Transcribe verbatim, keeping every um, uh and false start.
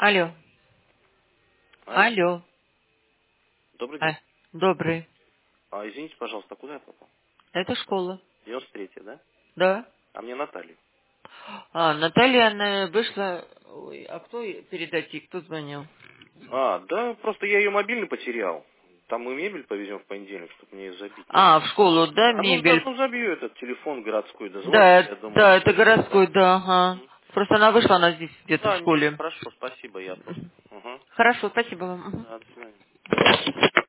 Алло. Алло. Алло. Добрый А, день. добрый. А, извините, пожалуйста, куда я попал? Это школа. девяносто третья, да? Да. А мне Наталью. А, Наталья, она вышла... Ой, а кто ей передать ей? Кто звонил? А, да, просто я ее мобильный потерял. Там мы мебель повезем в понедельник, чтобы мне ее забить. А, в школу, да, А ну, да, мебель? ну забью этот телефон городской, дозвоните, Да, я думаю, да, что это будет, городской, да? да, ага. Мгм. Просто она вышла, она здесь где-то в Да, нет, школе. хорошо, спасибо, я просто. Угу. Хорошо, спасибо вам. Мгм. Да, до свидания.